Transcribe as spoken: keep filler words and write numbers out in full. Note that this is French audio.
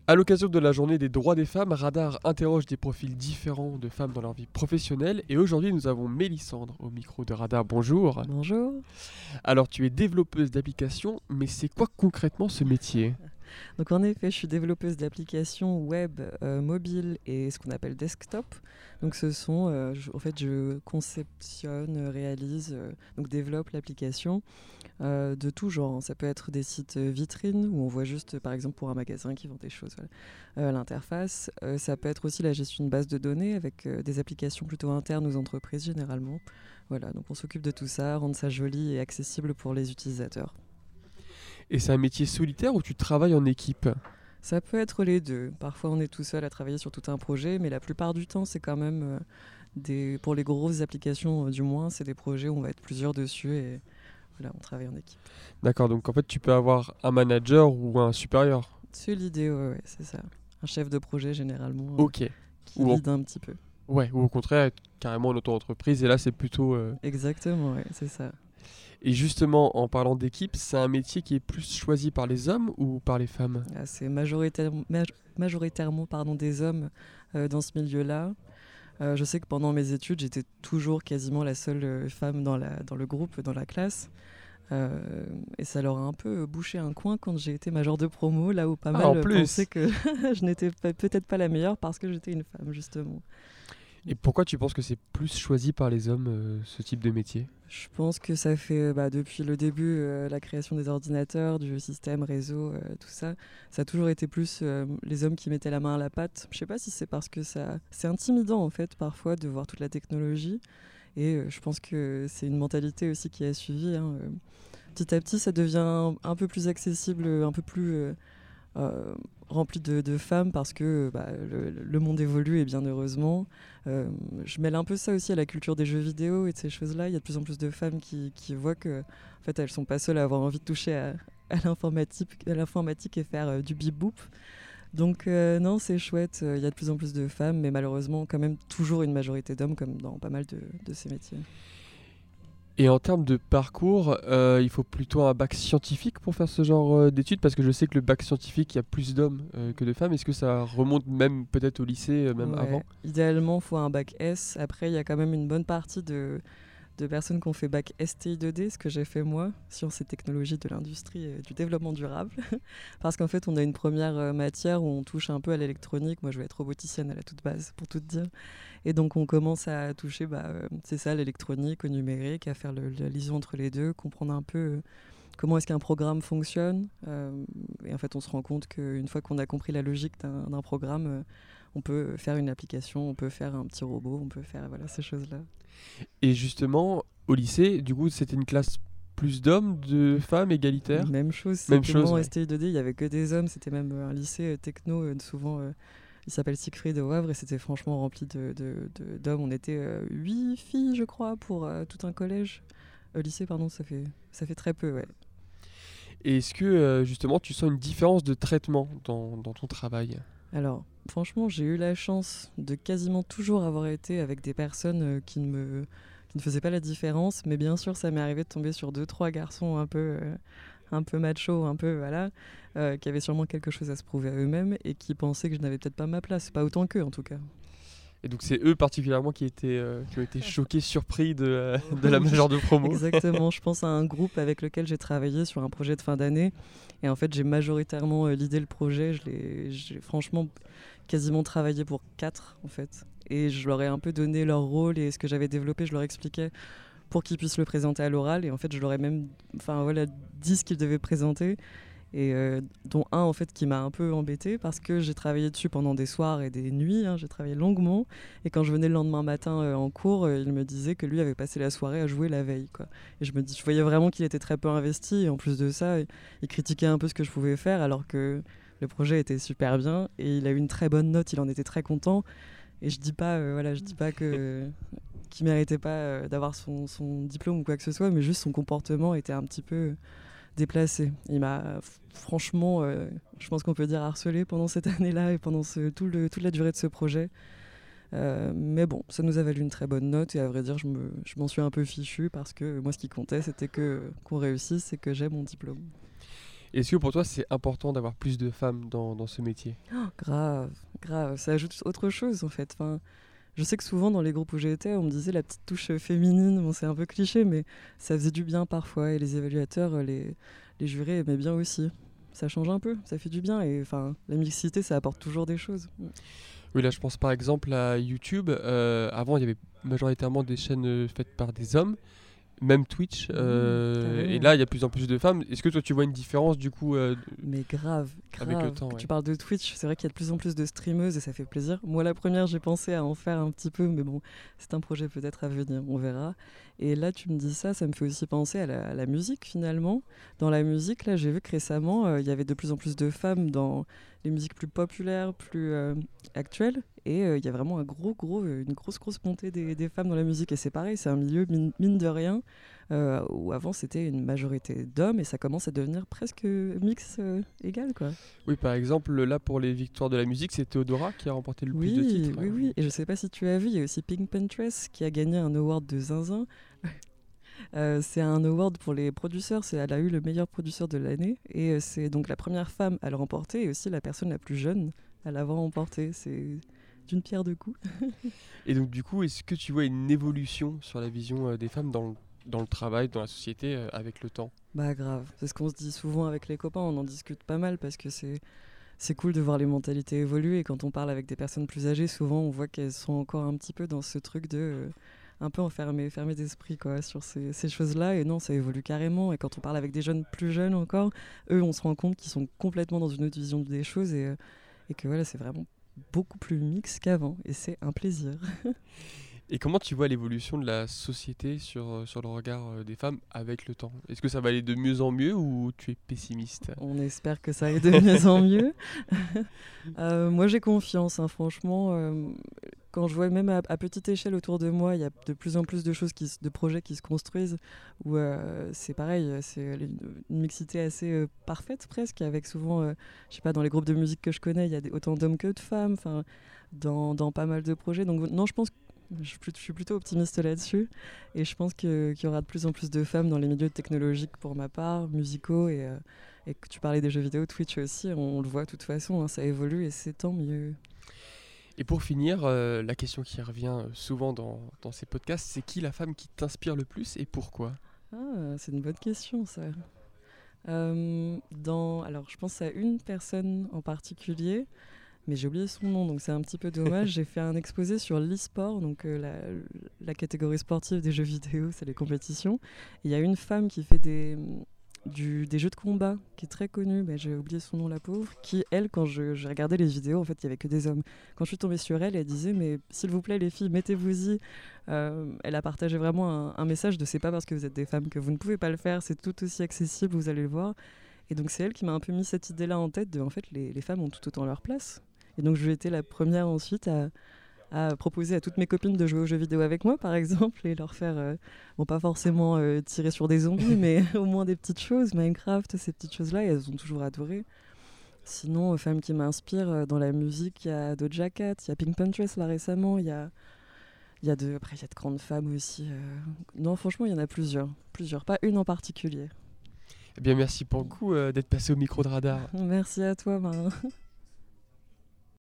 À l'occasion de la journée des droits des femmes, Radar interroge des profils différents de femmes dans leur vie professionnelle. Et aujourd'hui, nous avons Mélissandre au micro de Radar. Bonjour. Bonjour. Alors, tu es développeuse d'applications, mais c'est quoi concrètement ce métier ? Donc en effet, je suis développeuse d'applications web, euh, mobile et ce qu'on appelle desktop. Donc ce sont, euh, je, en fait, je conceptionne, réalise, euh, donc développe l'application euh, de tout genre. Ça peut être des sites vitrines où on voit juste, par exemple, pour un magasin qui vend des choses, voilà, euh, l'interface. Euh, ça peut être aussi la gestion de bases de données avec euh, des applications plutôt internes aux entreprises généralement. Voilà, donc on s'occupe de tout ça, rendre ça joli et accessible pour les utilisateurs. Et c'est un métier solitaire ou tu travailles en équipe ? Ça peut être les deux. Parfois, on est tout seul à travailler sur tout un projet, mais la plupart du temps, c'est quand même euh, des, pour les grosses applications, euh, du moins, c'est des projets où on va être plusieurs dessus et voilà, on travaille en équipe. D'accord, donc en fait, tu peux avoir un manager ou un supérieur. C'est l'idée, ouais, ouais, c'est ça. Un chef de projet, généralement, euh, Ok. qui Ou en- lead un petit peu. Ouais, ou au contraire, être carrément en auto-entreprise. Et là, c'est plutôt... euh, Exactement, ouais, c'est ça. Et justement, en parlant d'équipe, c'est un métier qui est plus choisi par les hommes ou par les femmes ? Ah, c'est majoritairement, maj- majoritairement pardon, des hommes euh, dans ce milieu-là. Euh, je sais que pendant mes études, j'étais toujours quasiment la seule euh, femme dans, la, dans le groupe, dans la classe. Euh, et ça leur a un peu bouché un coin quand j'ai été majeure de promo, là où pas Ah, mal en euh, plus. pensaient que je n'étais pas- peut-être pas la meilleure parce que j'étais une femme, justement. Et pourquoi tu penses que c'est plus choisi par les hommes, euh, ce type de métier ? Je pense que ça fait, bah, depuis le début, euh, la création des ordinateurs, du système, réseau, euh, tout ça, ça a toujours été plus euh, les hommes qui mettaient la main à la pâte. Je sais pas si c'est parce que ça, c'est intimidant en fait parfois de voir toute la technologie. Et euh, je pense que c'est une mentalité aussi qui a suivi, hein. Euh, Petit à petit, ça devient un, un peu plus accessible, un peu plus euh, euh, rempli de, de femmes parce que bah, le, le monde évolue et bien heureusement. Euh, je mêle un peu ça aussi à la culture des jeux vidéo et de ces choses-là. Il y a de plus en plus de femmes qui, qui voient que en fait, elles sont pas seules à avoir envie de toucher à, à l'informatique, à l'informatique et faire euh, du bip-boop. Donc euh, non, c'est chouette. Il y a de plus en plus de femmes, mais malheureusement quand même toujours une majorité d'hommes comme dans pas mal de, de ces métiers. Et en termes de parcours, euh, il faut plutôt un bac scientifique pour faire ce genre euh, d'études, parce que je sais que le bac scientifique, il y a plus d'hommes euh, que de femmes. Est-ce que ça remonte même peut-être au lycée, euh, même Ouais. avant ? Idéalement, il faut un bac S. Après, il y a quand même une bonne partie de, de personnes qui ont fait bac S T I deux D, ce que j'ai fait moi, sciences et technologies de l'industrie et du développement durable. Parce qu'en fait, on a une première euh, matière où on touche un peu à l'électronique. Moi, je vais être roboticienne à la toute base, pour tout te dire. Et donc, on commence à toucher, bah, euh, c'est ça, l'électronique, au numérique, à faire le, la liaison entre les deux, comprendre un peu euh, comment est-ce qu'un programme fonctionne. Euh, et en fait, on se rend compte qu'une fois qu'on a compris la logique d'un, d'un programme, euh, on peut faire une application, on peut faire un petit robot, on peut faire voilà, ces choses-là. Et justement, au lycée, du coup, c'était une classe plus d'hommes, de femmes, égalitaire ? Même chose, Même c'est que chose, moi en ouais. S T I deux D, il n'y avait que des hommes, c'était même euh, un lycée euh, techno, euh, souvent, euh, il s'appelle Siegfried au Havre, et c'était franchement rempli de, de, de- d'hommes. On était euh, huit filles, je crois, pour euh, tout un collège. Euh, lycée, pardon, ça fait, ça fait très peu, ouais. Et est-ce que, euh, justement, tu sens une différence de traitement dans, dans ton travail ? Alors, franchement, j'ai eu la chance de quasiment toujours avoir été avec des personnes euh, qui ne me qui ne faisaient pas la différence, mais bien sûr, ça m'est arrivé de tomber sur deux, trois garçons un peu, euh, un peu macho, un peu, voilà, euh, qui avaient sûrement quelque chose à se prouver à eux-mêmes et qui pensaient que je n'avais peut-être pas ma place, pas autant qu'eux en tout cas. Et donc c'est eux particulièrement qui, étaient, euh, qui ont été choqués, surpris de, euh, de la majeure de promo. Exactement, je pense à un groupe avec lequel j'ai travaillé sur un projet de fin d'année, et en fait, j'ai majoritairement euh, l'idée, le projet, je l'ai, j'ai franchement quasiment travaillé pour quatre, en fait. Et je leur ai un peu donné leur rôle et ce que j'avais développé, je leur expliquais pour qu'ils puissent le présenter à l'oral. Et en fait, je leur ai même enfin, voilà, dit ce qu'ils devaient présenter. Et euh, dont un en fait qui m'a un peu embêtée parce que j'ai travaillé dessus pendant des soirs et des nuits, hein, j'ai travaillé longuement, et quand je venais le lendemain matin euh, en cours, euh, il me disait que lui avait passé la soirée à jouer la veille, quoi. Et je me dis, je voyais vraiment qu'il était très peu investi, et en plus de ça, il, il critiquait un peu ce que je pouvais faire alors que le projet était super bien et il a eu une très bonne note, il en était très content. Et je dis pas, euh, voilà, je dis pas que qu'il méritait pas euh, d'avoir son, son diplôme ou quoi que ce soit, mais juste son comportement était un petit peu déplacé. Il m'a f- franchement, euh, je pense qu'on peut dire harcelé pendant cette année-là et pendant ce, tout le, toute la durée de ce projet. Euh, mais bon, ça nous a valu une très bonne note et à vrai dire, je, me, je m'en suis un peu fichue parce que moi, ce qui comptait, c'était que, qu'on réussisse et que j'ai mon diplôme. Est-ce que pour toi, c'est important d'avoir plus de femmes dans, dans ce métier? Oh, grave, grave, ça ajoute autre chose en fait. Enfin, je sais que souvent dans les groupes où j'étais, on me disait la petite touche euh, féminine, bon c'est un peu cliché, mais ça faisait du bien parfois et les évaluateurs, euh, les, les jurés aimaient bien aussi. Ça change un peu, ça fait du bien et enfin la mixité ça apporte toujours des choses. Mm. Oui, là, je pense par exemple à YouTube. Euh, avant, il y avait majoritairement des chaînes euh, faites par des hommes, même Twitch. Mmh, euh, et carrément. là, il y a de plus en plus de femmes. Est-ce que toi, tu vois une différence du coup euh, Mais grave, avec le grave. temps? Que Ouais. tu parles de Twitch, c'est vrai qu'il y a de plus en plus de streameuses et ça fait plaisir. Moi, la première, j'ai pensé à en faire un petit peu, mais bon, c'est un projet peut-être à venir, on verra. Et là, tu me dis ça, ça me fait aussi penser à la, à la musique finalement. Dans la musique, là, j'ai vu que récemment, euh, il y avait de plus en plus de femmes dans les musiques plus populaires, plus euh, actuelles. Et euh, il y a vraiment un gros, gros, euh, une grosse, grosse montée des, des femmes dans la musique. Et c'est pareil, c'est un milieu, mine, mine de rien, euh, où avant c'était une majorité d'hommes et ça commence à devenir presque mix euh, égal, quoi. Oui, par exemple, là pour les victoires de la musique, c'est Theodora qui a remporté le plus de Oui, titres. oui, hein. oui. Et je sais pas si tu as vu, il y a aussi Pink Pantress qui a gagné un award de Zinzin. Euh, c'est un award pour les producteurs, c'est, elle a eu le meilleur producteur de l'année et euh, c'est donc la première femme à le remporter et aussi la personne la plus jeune à l'avoir remporté. C'est d'une pierre deux coups. Et donc, du coup, est-ce que tu vois une évolution sur la vision euh, des femmes dans le, dans le travail, dans la société, euh, avec le temps? Bah grave, c'est ce qu'on se dit souvent avec les copains, on en discute pas mal parce que c'est c'est cool de voir les mentalités évoluer et quand on parle avec des personnes plus âgées, souvent on voit qu'elles sont encore un petit peu dans ce truc de euh, un peu enfermé, fermé d'esprit quoi sur ces, ces choses-là et non, ça évolue carrément et quand on parle avec des jeunes plus jeunes encore, eux on se rend compte qu'ils sont complètement dans une autre vision des choses et, euh, et que voilà, c'est vraiment beaucoup plus mix qu'avant et c'est un plaisir. Et comment tu vois l'évolution de la société sur, euh, sur le regard euh, des femmes avec le temps? Est-ce que ça va aller de mieux en mieux ou tu es pessimiste? On espère que ça aille de mieux en mieux. Euh, moi, j'ai confiance, hein, franchement. Euh, quand je vois même à, à petite échelle autour de moi, il y a de plus en plus de choses, qui, se- de projets qui se construisent où euh, c'est pareil, c'est une, une mixité assez euh, parfaite presque, avec souvent, euh, je sais pas, dans les groupes de musique que je connais, il y a des- autant d'hommes que de femmes, enfin, dans, dans pas mal de projets. Donc non, je pense que je suis plut- je suis plutôt optimiste là-dessus et je pense que- qu'il y aura de plus en plus de femmes dans les milieux technologiques pour ma part, musicaux et, euh, et que tu parlais des jeux vidéo, Twitch aussi, on, le voit de toute façon, hein, ça évolue et c'est tant mieux. Et pour finir, euh, la question qui revient euh, souvent dans, dans ces podcasts, c'est qui la femme qui t'inspire le plus et pourquoi? Ah, c'est une bonne question ça. Euh, dans, alors je pense à une personne en particulier, mais j'ai oublié son nom, donc c'est un petit peu dommage. J'ai fait un exposé sur l'e-sport, donc euh, la, la catégorie sportive des jeux vidéo, c'est les compétitions. Et il y a une femme qui fait des, du, des jeux de combat, qui est très connue, mais j'ai oublié son nom, la pauvre, qui, elle, quand je, je regardais les vidéos, en fait, il n'y avait que des hommes. Quand je suis tombée sur elle, elle disait, mais s'il vous plaît, les filles, mettez-vous-y. Euh, elle a partagé vraiment un, un message de c'est pas parce que vous êtes des femmes que vous ne pouvez pas le faire, c'est tout aussi accessible, vous allez le voir. Et donc c'est elle qui m'a un peu mis cette idée-là en tête de, en fait, les, les femmes ont tout autant leur place. Et donc j'ai été la première ensuite à, à proposer à toutes mes copines de jouer aux jeux vidéo avec moi, par exemple, et leur faire, euh, bon pas forcément euh, tirer sur des zombies, mais au moins des petites choses, Minecraft, ces petites choses-là, et elles ont toujours adoré. Sinon, euh, femmes qui m'inspirent euh, dans la musique, il y a Doja Cat, il y a Pink Pantress là récemment, il y a, il y a de, après il y a de grandes femmes aussi. euh. Non, franchement, il y en a plusieurs, plusieurs, pas une en particulier. Eh bien, merci beaucoup euh, d'être passé au micro de radar. Merci à toi, Marin.